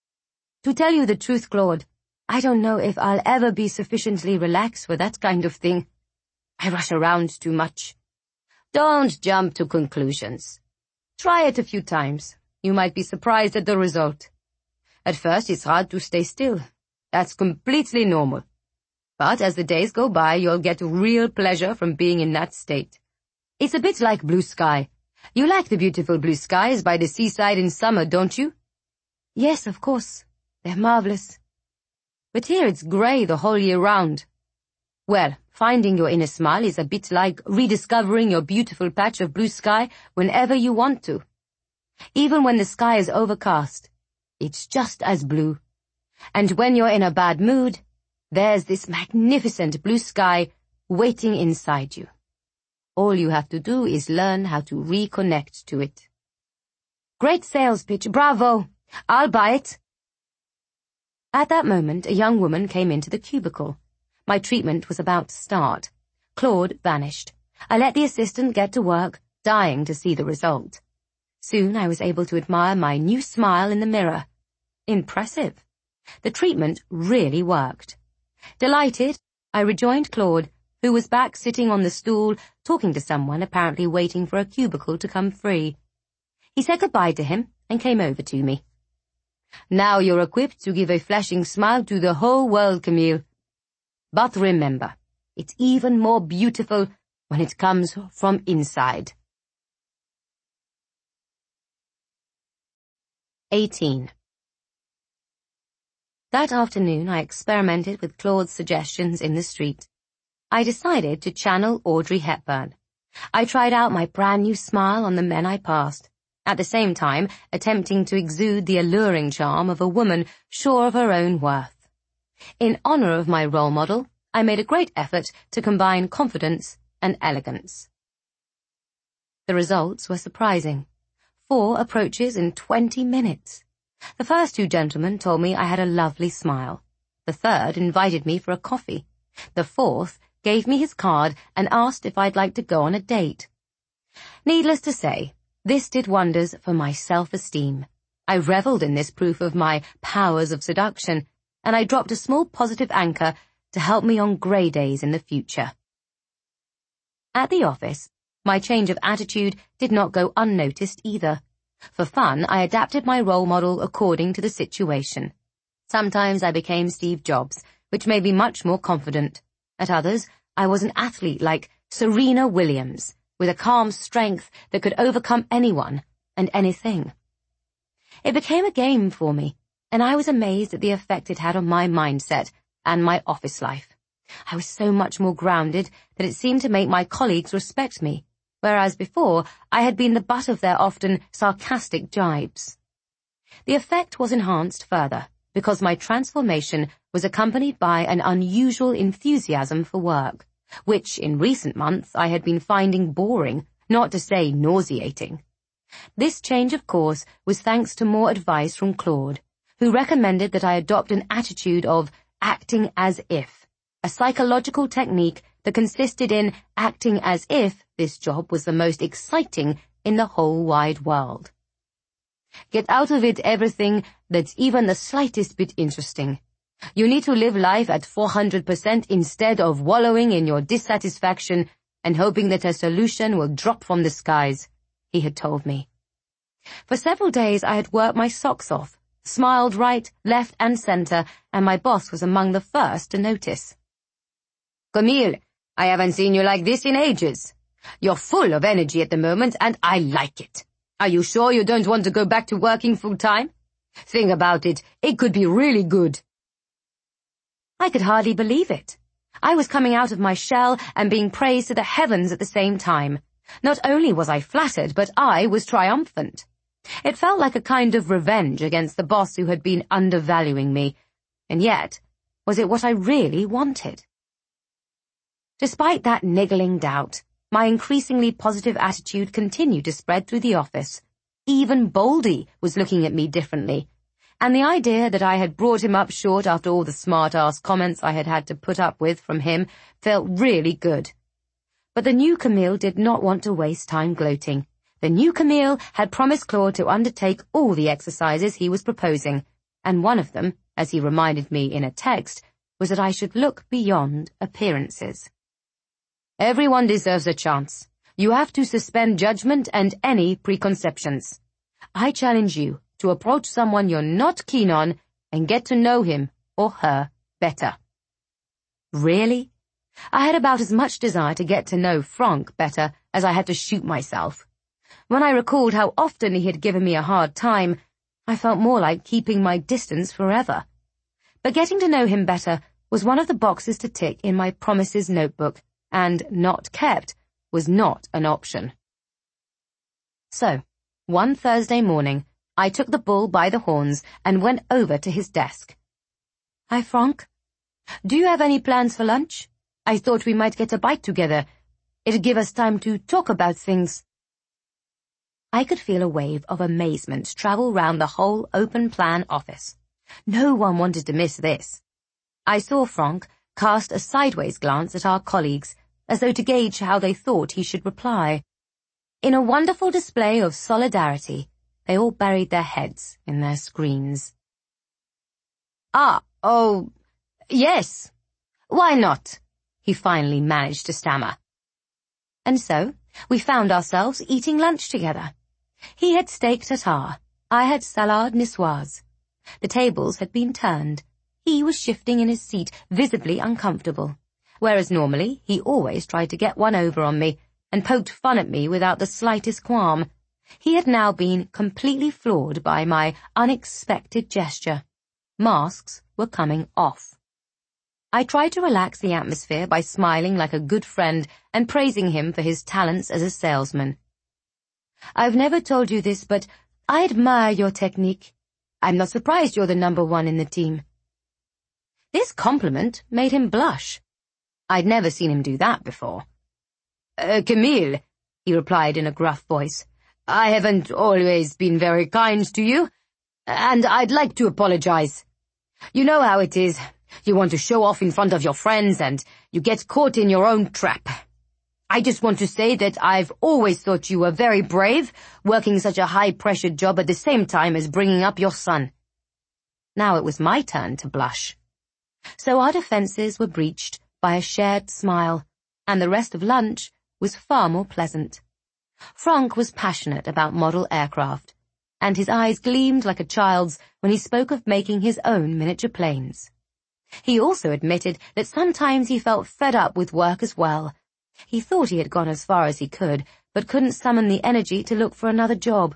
To tell you the truth, Claude, I don't know if I'll ever be sufficiently relaxed for that kind of thing. I rush around too much. Don't jump to conclusions. Try it a few times. You might be surprised at the result. At first, it's hard to stay still. That's completely normal. But as the days go by, you'll get real pleasure from being in that state. It's a bit like blue sky. You like the beautiful blue skies by the seaside in summer, don't you? Yes, of course. They're marvelous. But here it's grey the whole year round. Well, finding your inner smile is a bit like rediscovering your beautiful patch of blue sky whenever you want to. Even when the sky is overcast, it's just as blue. And when you're in a bad mood, there's this magnificent blue sky waiting inside you. All you have to do is learn how to reconnect to it. Great sales pitch, bravo! I'll buy it. At that moment, a young woman came into the cubicle. My treatment was about to start. Claude vanished. I let the assistant get to work, dying to see the result. Soon I was able to admire my new smile in the mirror. Impressive. The treatment really worked. Delighted, I rejoined Claude, who was back sitting on the stool, talking to someone apparently waiting for a cubicle to come free. He said goodbye to him and came over to me. Now you're equipped to give a flashing smile to the whole world, Camille. But remember, it's even more beautiful when it comes from inside. eighteen. That afternoon I experimented with Claude's suggestions in the street. I decided to channel Audrey Hepburn. I tried out my brand new smile on the men I passed, at the same time attempting to exude the alluring charm of a woman sure of her own worth. In honor of my role model, I made a great effort to combine confidence and elegance. The results were surprising. Four approaches in twenty minutes. The first two gentlemen told me I had a lovely smile. The third invited me for a coffee. The fourth gave me his card and asked if I'd like to go on a date. Needless to say, this did wonders for my self-esteem. I reveled in this proof of my powers of seduction, and I dropped a small positive anchor to help me on grey days in the future. At the office, my change of attitude did not go unnoticed either. For fun, I adapted my role model according to the situation. Sometimes I became Steve Jobs, which made me much more confident. At others, I was an athlete like Serena Williams, with a calm strength that could overcome anyone and anything. It became a game for me, and I was amazed at the effect it had on my mindset and my office life. I was so much more grounded that it seemed to make my colleagues respect me, whereas before I had been the butt of their often sarcastic jibes. The effect was enhanced further, because my transformation was accompanied by an unusual enthusiasm for work, which in recent months I had been finding boring, not to say nauseating. This change of course was thanks to more advice from Claude, who recommended that I adopt an attitude of acting as if, a psychological technique that consisted in acting as if this job was the most exciting in the whole wide world. Get out of it everything that's even the slightest bit interesting. You need to live life at four hundred percent instead of wallowing in your dissatisfaction and hoping that a solution will drop from the skies, he had told me. For several days I had worked my socks off, smiled right, left and center, and my boss was among the first to notice. Camille, I haven't seen you like this in ages. You're full of energy at the moment, and I like it. Are you sure you don't want to go back to working full-time? Think about it. It could be really good. I could hardly believe it. I was coming out of my shell and being praised to the heavens at the same time. Not only was I flattered, but I was triumphant. It felt like a kind of revenge against the boss who had been undervaluing me. And yet, was it what I really wanted? Despite that niggling doubt, my increasingly positive attitude continued to spread through the office. Even Boldy was looking at me differently, and the idea that I had brought him up short after all the smart-ass comments I had had to put up with from him felt really good. But the new Camille did not want to waste time gloating. The new Camille had promised Claude to undertake all the exercises he was proposing, and one of them, as he reminded me in a text, was that I should look beyond appearances. Everyone deserves a chance. You have to suspend judgment and any preconceptions. I challenge you to approach someone you're not keen on and get to know him or her better. Really? I had about as much desire to get to know Franck better as I had to shoot myself. When I recalled how often he had given me a hard time, I felt more like keeping my distance forever. But getting to know him better was one of the boxes to tick in my promises notebook, and not kept was not an option. So, one Thursday morning, I took the bull by the horns and went over to his desk. Hi, Franck. Do you have any plans for lunch? I thought we might get a bite together. It'd give us time to talk about things. I could feel a wave of amazement travel round the whole open-plan office. No one wanted to miss this. I saw Franck cast a sideways glance at our colleagues, as though to gauge how they thought he should reply. In a wonderful display of solidarity, they all buried their heads in their screens. Ah, oh, yes. Why not? He finally managed to stammer. And so, we found ourselves eating lunch together. He had steak tartare, I had salade niçoise. The tables had been turned. He was shifting in his seat, visibly uncomfortable, whereas normally he always tried to get one over on me and poked fun at me without the slightest qualm. He had now been completely floored by my unexpected gesture. Masks were coming off. I tried to relax the atmosphere by smiling like a good friend and praising him for his talents as a salesman. I've never told you this, but I admire your technique. I'm not surprised you're the number one in the team. This compliment made him blush. I'd never seen him do that before. Uh, Camille, he replied in a gruff voice, I haven't always been very kind to you, and I'd like to apologize. You know how it is. You want to show off in front of your friends, and you get caught in your own trap. I just want to say that I've always thought you were very brave, working such a high-pressure job at the same time as bringing up your son. Now it was my turn to blush. So our defenses were breached by a shared smile, and the rest of lunch was far more pleasant. Franck was passionate about model aircraft, and his eyes gleamed like a child's when he spoke of making his own miniature planes. He also admitted that sometimes he felt fed up with work as well. He thought he had gone as far as he could, but couldn't summon the energy to look for another job.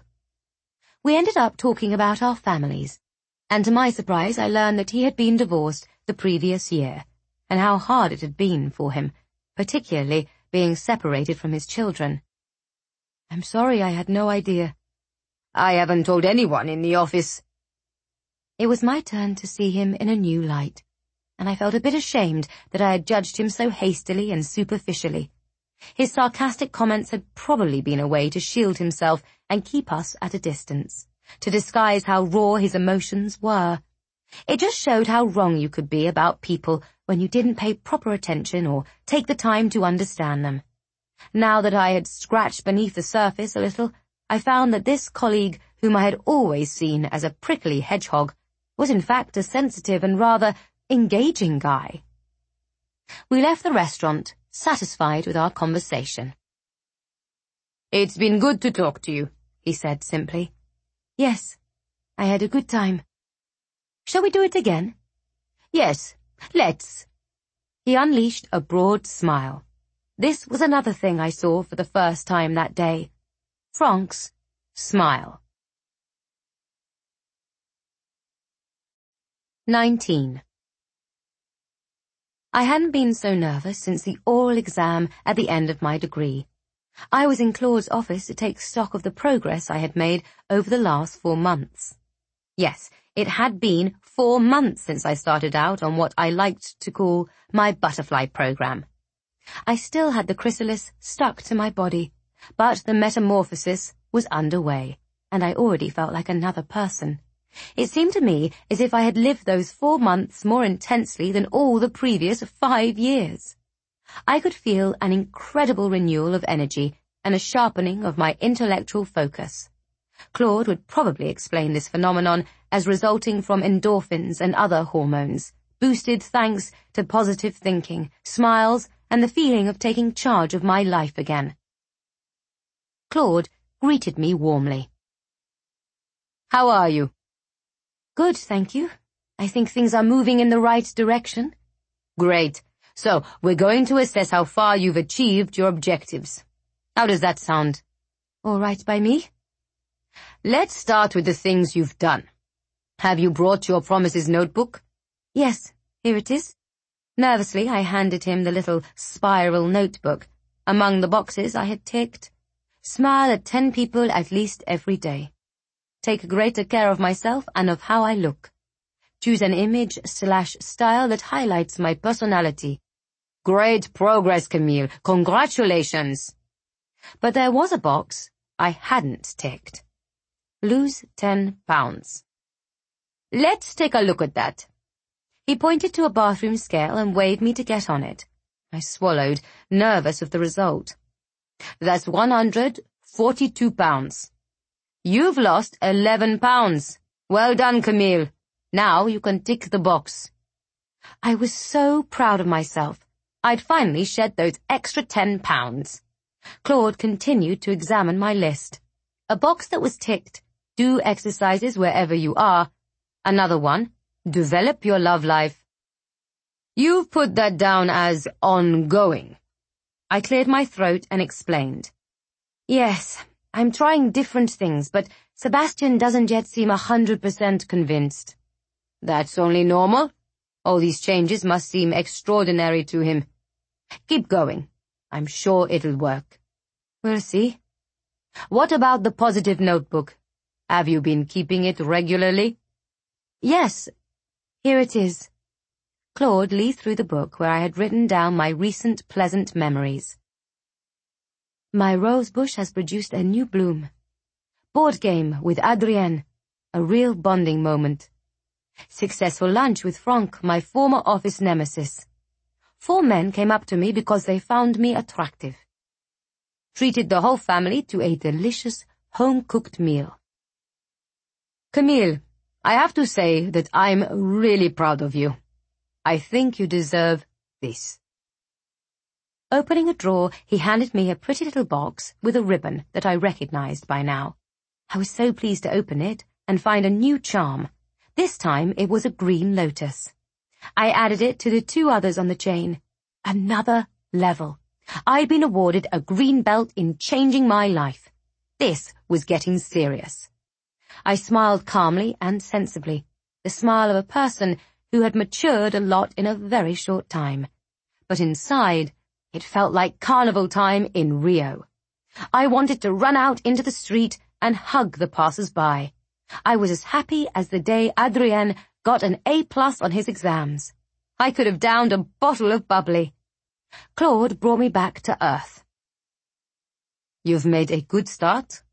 We ended up talking about our families, and to my surprise I learned that he had been divorced the previous year, and how hard it had been for him, particularly being separated from his children. I'm sorry, I had no idea. I haven't told anyone in the office. It was my turn to see him in a new light, and I felt a bit ashamed that I had judged him so hastily and superficially. His sarcastic comments had probably been a way to shield himself and keep us at a distance, to disguise how raw his emotions were. It just showed how wrong you could be about people when you didn't pay proper attention or take the time to understand them. Now that I had scratched beneath the surface a little, I found that this colleague, whom I had always seen as a prickly hedgehog, was in fact a sensitive and rather engaging guy. We left the restaurant, satisfied with our conversation. "It's been good to talk to you," he said simply. "Yes, I had a good time. Shall we do it again?" "Yes, let's." He unleashed a broad smile. This was another thing I saw for the first time that day. Frank's smile. nineteen. I hadn't been so nervous since the oral exam at the end of my degree. I was in Claude's office to take stock of the progress I had made over the last four months. Yes, it had been four months since I started out on what I liked to call my butterfly program. I still had the chrysalis stuck to my body, but the metamorphosis was underway, and I already felt like another person. It seemed to me as if I had lived those four months more intensely than all the previous five years. I could feel an incredible renewal of energy and a sharpening of my intellectual focus. Claude would probably explain this phenomenon as resulting from endorphins and other hormones, boosted thanks to positive thinking, smiles, and the feeling of taking charge of my life again. Claude greeted me warmly. "How are you?" "Good, thank you. I think things are moving in the right direction." "Great. So, we're going to assess how far you've achieved your objectives. How does that sound?" "All right by me." "Let's start with the things you've done. Have you brought your promises notebook?" "Yes, here it is." Nervously, I handed him the little spiral notebook. Among the boxes I had ticked, "Smile at ten people at least every day. Take greater care of myself and of how I look. Choose an image slash style that highlights my personality." "Great progress, Camille. Congratulations." But there was a box I hadn't ticked. "Lose ten pounds. "Let's take a look at that." He pointed to a bathroom scale and waved me to get on it. I swallowed, nervous of the result. "That's one hundred forty-two pounds. You've lost eleven pounds. Well done, Camille. Now you can tick the box." I was so proud of myself. I'd finally shed those extra ten pounds. Claude continued to examine my list. A box that was ticked, "Do exercises wherever you are." Another one, "Develop your love life." "You've put that down as ongoing." I cleared my throat and explained. "Yes, I'm trying different things, but Sebastian doesn't yet seem a hundred percent convinced." "That's only normal. All these changes must seem extraordinary to him. Keep going. I'm sure it'll work." "We'll see." "What about the positive notebook? Have you been keeping it regularly?" "Yes. Here it is." Claude leafed through the book where I had written down my recent pleasant memories. "My rose bush has produced a new bloom. Board game with Adrienne, a real bonding moment. Successful lunch with Frank, my former office nemesis. Four men came up to me because they found me attractive. Treated the whole family to a delicious, home-cooked meal." "Camille, I have to say that I'm really proud of you. I think you deserve this." Opening a drawer, he handed me a pretty little box with a ribbon that I recognized by now. I was so pleased to open it and find a new charm. This time it was a green lotus. I added it to the two others on the chain. Another level. I'd been awarded a green belt in changing my life. This was getting serious. I smiled calmly and sensibly, the smile of a person who had matured a lot in a very short time. But inside, it felt like carnival time in Rio. I wanted to run out into the street and hug the passers-by. I was as happy as the day Adrienne got an A plus on his exams. I could have downed a bottle of bubbly. Claude brought me back to earth. You've made a good start,